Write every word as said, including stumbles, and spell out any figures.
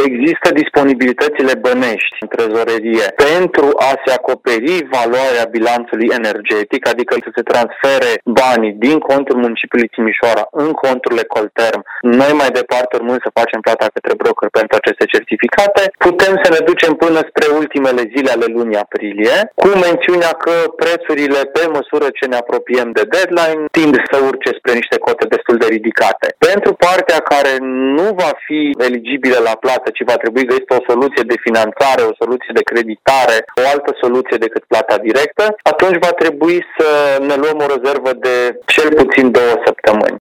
există disponibilitățile bănești în trezorerie pentru a se acoperi valoarea bilanțului energetic, adică să se transfere banii din contul municipiului Timișoara în contul Ecolterm. Noi mai departe urmând să facem plata către broker pentru aceste certificate, putem să ne ducem până spre ultimele zile ale lunii aprilie, cu mențiunea că prețurile, pe măsură ce ne apropiem de deadline, tind să urce spre niște cote destul de ridicate. Pentru partea care nu va fi eligibilă la plată, ci va trebui găsită o soluție de finanțare, o soluție de creditare, o altă soluție decât plata directă, atunci va trebui să ne luăm o rezervă de cel puțin două săptămâni.